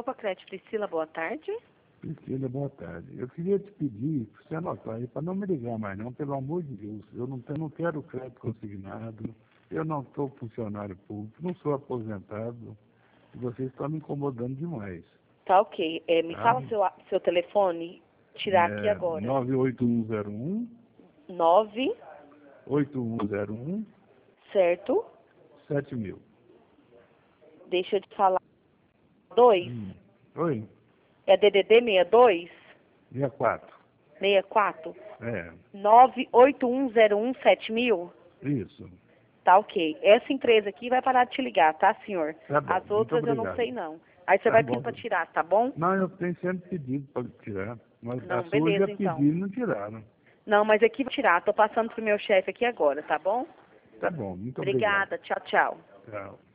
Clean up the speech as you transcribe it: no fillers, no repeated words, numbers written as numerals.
Copa Crédito Priscila, boa tarde. Priscila, boa tarde. Eu queria te pedir, para você anotar aí, para não me ligar mais não, pelo amor de Deus. Eu não quero crédito consignado, eu não sou funcionário público, não sou aposentado, e vocês estão me incomodando demais. Tá ok. Me Tá? fala seu telefone, tirar aqui agora. 98101 9, 8101 certo? 7000. Deixa eu te falar. 2. Oi? É DDD 62? 64. 64? É, 981017000? isso. Tá ok. Essa empresa aqui vai parar de te ligar, tá, senhor? Tá bom, As muito outras eu não obrigado. sei não. Aí você Tá vai bom. pedir pra tirar, tá bom? Não, eu tenho sempre pedido para tirar, mas a Não, sua já beleza então. pediram e não tiraram. Não, mas aqui vou tirar. Tô passando pro meu chefe aqui agora, tá bom? Tá bom, muito obrigado. Obrigada. Tchau, tchau. Tchau.